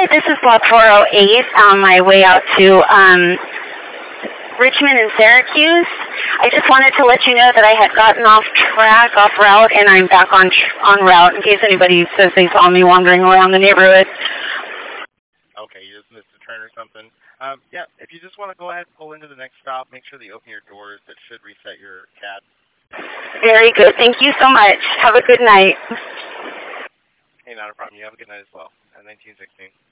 Hi, this is Block 408 on my way out to Richmond and Syracuse. I just wanted to let you know that I had gotten off route, and I'm back on route in case anybody says they saw me wandering around the neighborhood. Okay, you just missed a turn or something. Yeah, if you just want to go ahead and pull into the next stop, make sure that you open your doors. That should reset your cab. Very good. Thank you so much. Have a good night. Hey, not a problem. You have a good night as well. 1916.